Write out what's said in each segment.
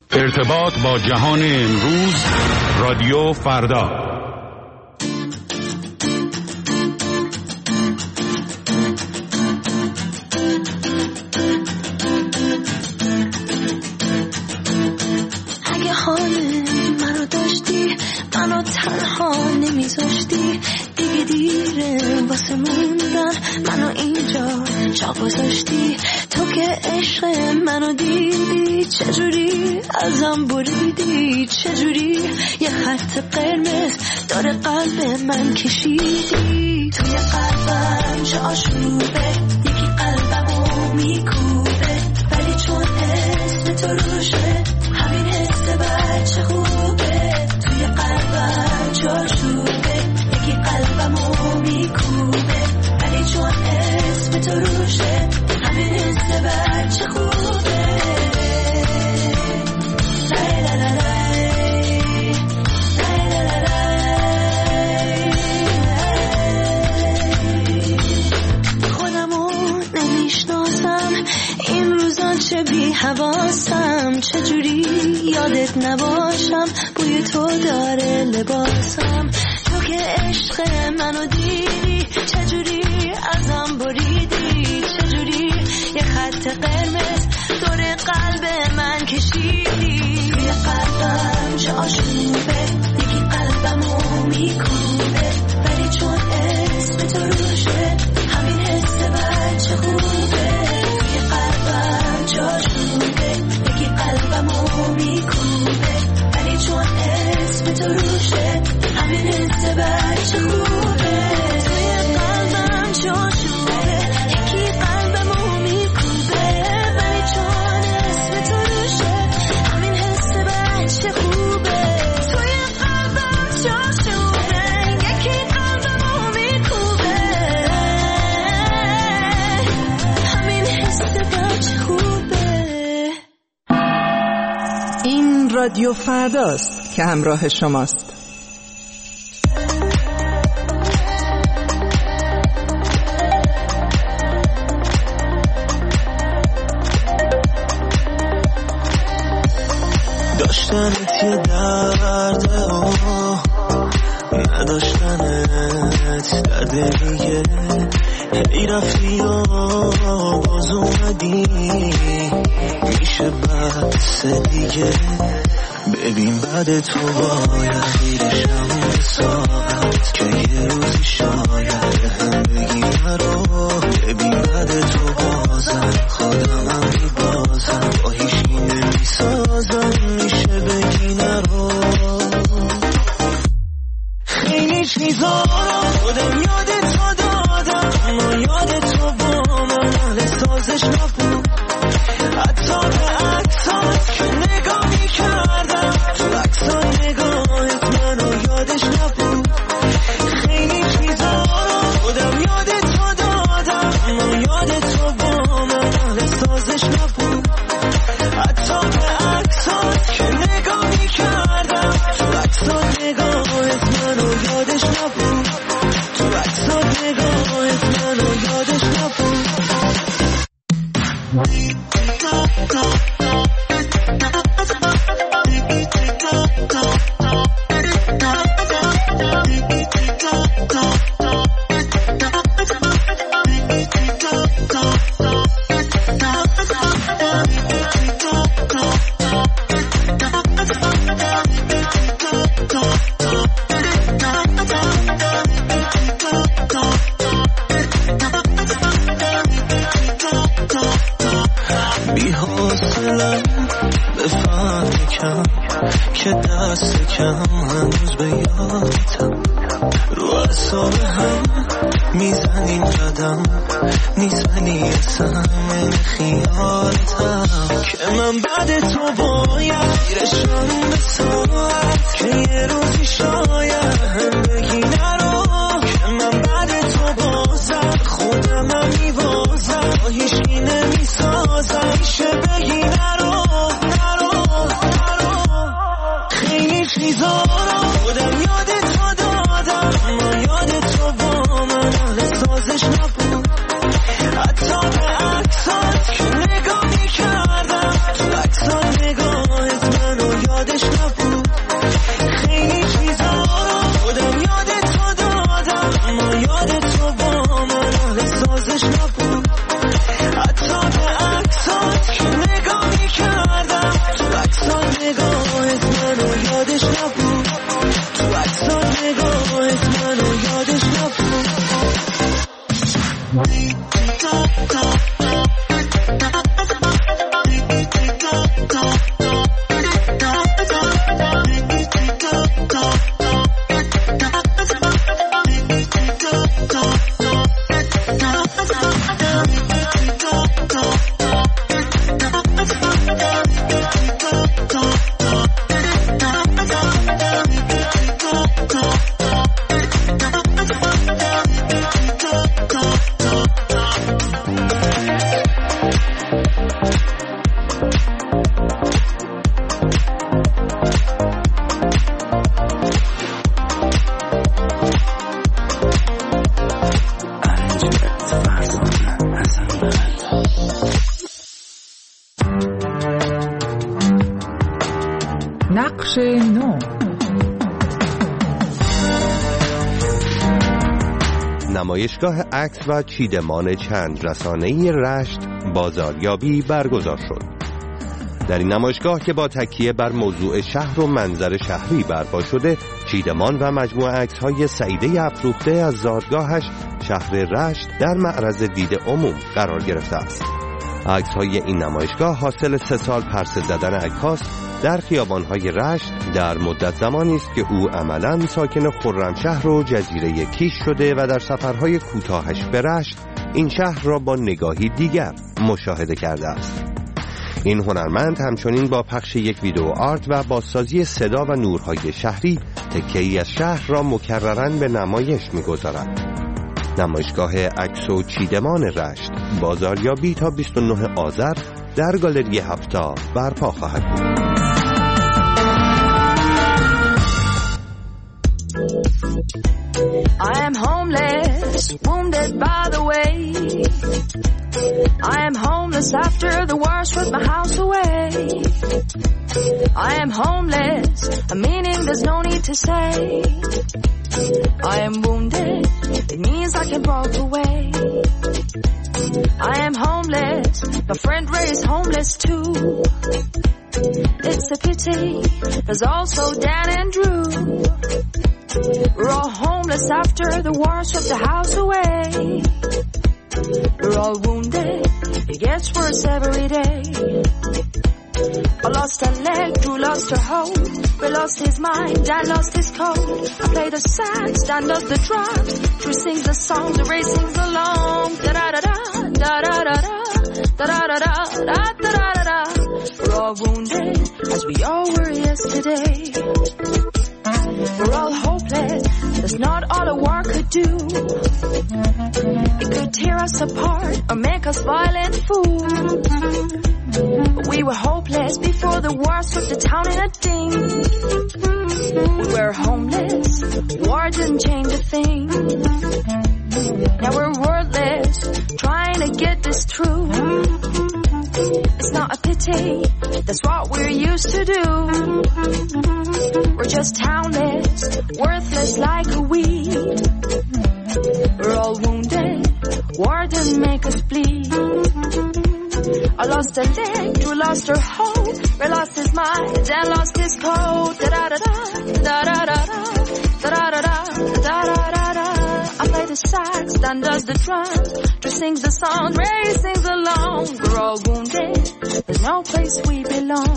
ارتباط با جهان امروز، رادیو فردا. اگه حال منو داشتی، منو تنها نمیذاشتی، دیگه دیره واسه موندن، منو اینجا جا گذاشتی. تو که عشق منو دیدی، چجوری ازم بریدی، چجوری یه خط قرمز داره قلب من کشیدی. توی قلبم چه آشوبه، یکی قلبمو میکوبه، ولی چون اسم تو روشه همین حس بچه خوبه. توی قلبم چه آشوبه، یکی قلبمو میکوبه، ولی چون اسم تو روشه همین حس بچه خوبه. خودمو نمیشناسم این روزا، چه بی حواسم، چجوری یادت نباشم، بوی تو داره لباسم. تو که عشق منو دیدی، چجوری ازم بریدی، چجوری یه خط قرمز دور قلب من کشیدی. توی قلبم چه آشوبه، یکی قلبمو میکوبه، ولی چون اسم تو روشه همین حس بچه خوبه. توی قلبم چه آشوبه، یکی قلبمو میکوبه، ولی چون اسم تو روشه همین حس بچه خوبه. توی قلبم چه آشوبه، یکی قلبمو میکوبه، ولی چون اسم تو روشه همین حس بچه خوبه. توی قلبم چه آشوبه، یکی قلبمو میکوبه، همین حس بچه خوبه. این رادیو فرداست که همراه شماست. داشتنت یه درده و نداشتنت درده دیگه، هی رفتی و باز اومدی، میشه بس دیگه. ببین بعد تو باید خیرشم به ساعت، که یه روزی شاید هم بگی نرو. ببین بعد تو بازم خودمم میبازم، با هیچی نمیسازم، میشه بگی نرو. خیلی چیزا خودم یاد تو دادم، اما یاد تو با من اهل سازش نبود. حتی به عکسات که نگاه میکردم، تو عکسا نگاهت منو یادش نبود. خیلی چیزا خودم یاد تو دادم، اما یاد تو با من اهل سازش نبود. حتی به عکسات که نگاه میکردم، تو عکسا نگاهت منو یادش نبود. تو عکسا نگاهت منو یادش نبود. که دست کم هنوز به یادتم، رو اعصاب هم میزنیم قدم، میزنی سهم خیالتم، که من بعد تو باید گیرشم به ساعت، که یه روزی شاید هم بگی نرو. که من بعد تو بازم خودمم میبازم، با هیچی نمیسازم، میشه بگی نرو. خیلی چیزا رو خودم یاد تو دادم، اما یاد تو با من اهل سازش نبود. حتی به عکسات که نگاه میکردم، تو عکسات نگاهت نقش نو. نمایشگاه عکس و چیدمان چند رسانه‌ای رشت بازاریابی برگزار شد. در این نمایشگاه که با تکیه بر موضوع شهر و منظر شهری برپا شده، چیدمان و مجموعه عکس‌های سعیده افروخته از زادگاهش شهر رشت در معرض دید عموم قرار گرفته است. عکس‌های این نمایشگاه حاصل 3 سال پرسه زدن عکاس در خیابان‌های رشت در مدت زمانی است که او عملاً ساکن خرمشهر و جزیره کیش شده و در سفرهای کوتاهش به رشت این شهر را با نگاهی دیگر مشاهده کرده است. این هنرمند همچنین با پخش یک ویدیو آرت و بازسازی صدا و نورهای شهری تکه‌ای از شهر را مکرراً به نمایش می‌گذارد. نمایشگاه عکس و چیدمان رشت بازاریابی تا 29 آذر در گالری هفتا برپا خواهد بود. I am homeless, wounded by the way. I am homeless after the war swept my house away. I am homeless, a meaning there's no need to say. I am wounded, it means I can walk away. I am homeless, my friend Ray is homeless too. It's a pity, there's also Dan and Drew. We're all homeless after the war swept the house away. We're all wounded, it gets worse every day. I lost a leg, Drew lost her hope. Ray lost his mind, Dan lost his coat. I play the sax, Dan does the drums. Drew sings the songs, Ray sings along. Da-da-da-da, da-da-da-da, da-da-da-da, da-da-da-da. We're all wounded, as we all were yesterday. We're all hopeless, that's not all a war could do. It could tear us apart or make us violent fools. But we were hopeless before the war swept the town in a ding. We were homeless, war didn't change a thing. Now we're wordless, trying to get this through. It's not a pity, that's what we're used to do. We're just townless, worthless like a weed. We're all wounded, war didn't make us bleed. I lost a leg, Drew lost her hope. Ray lost his mind, Dan lost his coat. Da-da-da-da, da-da-da-da, da-da-da-da, da-da-da-da. I play the sax, Dan does the drums. Drew sings the song, Ray sings along. We're all wounded, there's no place we belong.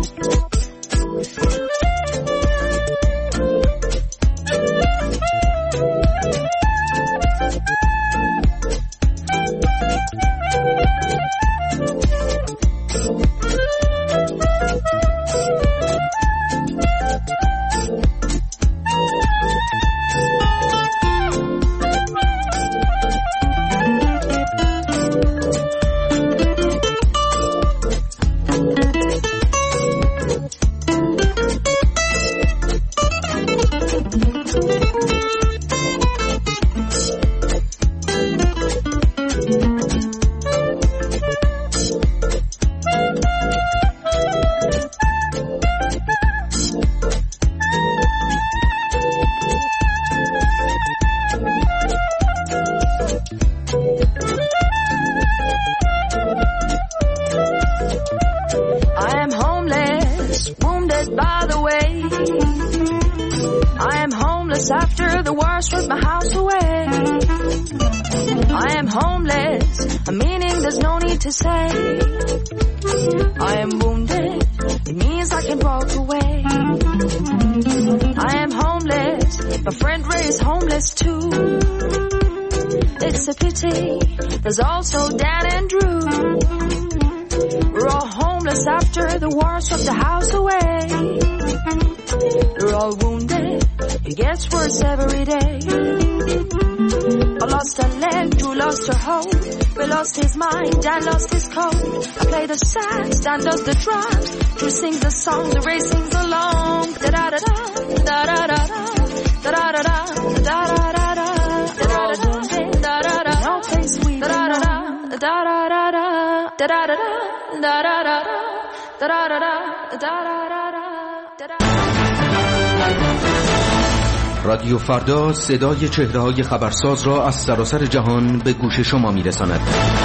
There's also Dan and Drew. We're all homeless after the war swept the house away. We're all wounded, it gets worse every day. I lost a leg, Drew lost her hope. Ray lost his mind, Dan lost his coat. I play the sax, Dan does the drums. Drew sings the song, Ray sings along. Da-da-da-da, da-da-da-da, da-da-da-da, da-da-da-da. We're all wounded, da-da-da, no place we belong. Da-da-da-da, da-da-da-da, da-da-da-da, da-da-da-da, da-da-da-da. رادیو فردا صدای چهره‌های خبرساز را از سراسر جهان به گوش شما می‌رساند.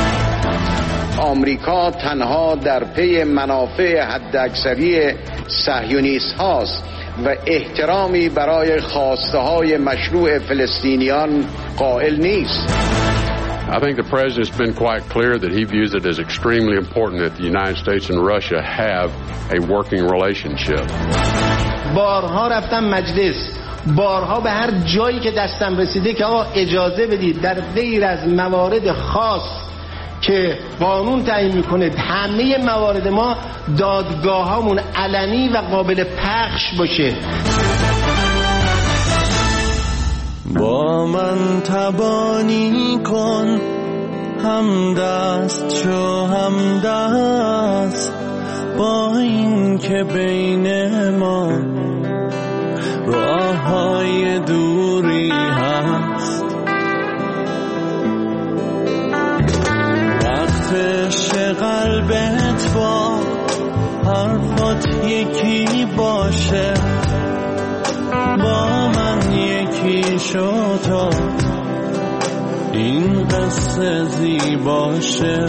آمریکا تنها در پی منافع حداکثری صهیونیست هاست و احترامی برای خواسته‌های مشروع فلسطینیان قائل نیست. I think the president's been quite clear that he views it as extremely important that the United States and Russia have a working relationship. بارها رفتم مجلس، بارها به هر جایی که دستم رسیده که آقا اجازه بدید در غیر از موارد خاص که قانون تعیین میکنه همه موارد ما دادگاهامون علنی و قابل پخش باشه. با من تبانی کن، همدست شو همدست، با این که بین ما راههای دوری هست. وقتش قلبت با حرفات یکی باشه، با من یکی شو تا این قصه زیباشه.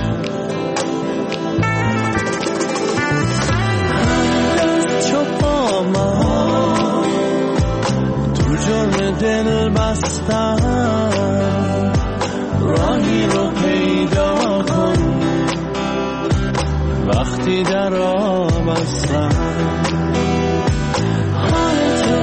همدست شو با من تو جرم دل بستن، راهی رو پیدا کن وقتی در آب هستن. حالتو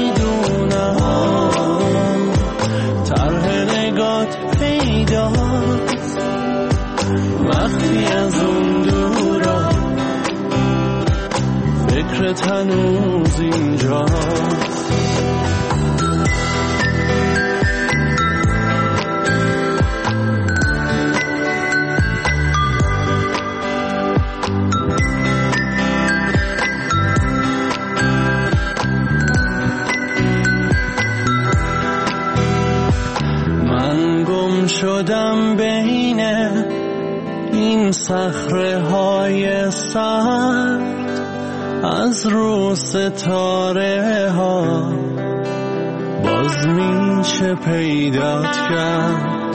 میدونم طرح نگات پیداست وقتی از اون دورا فکرت هنوز اینجاست. شدم بین این صخره های سرد، از رو ستاره ها باز میشه پیدات کرد.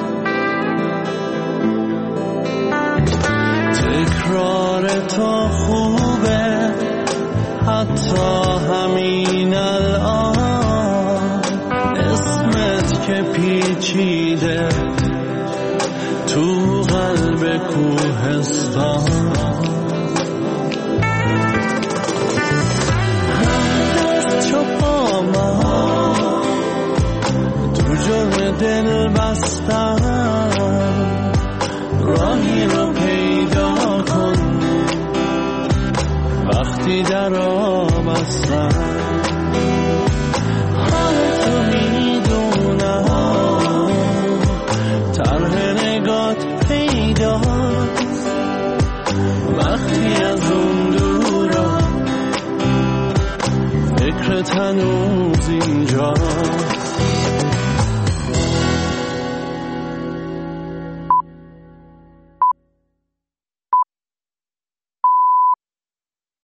تکرار تو خوبه حتی همین الان، اسمت که پیچیده تو قلب کوهستان. همدست شو با من تو جرم دل بستن، راهی رو پیدا کن وقتی در آب هستن. حالتو میدونم طرح نگات پیداست وقتی از اون دورا فکرت هنوز این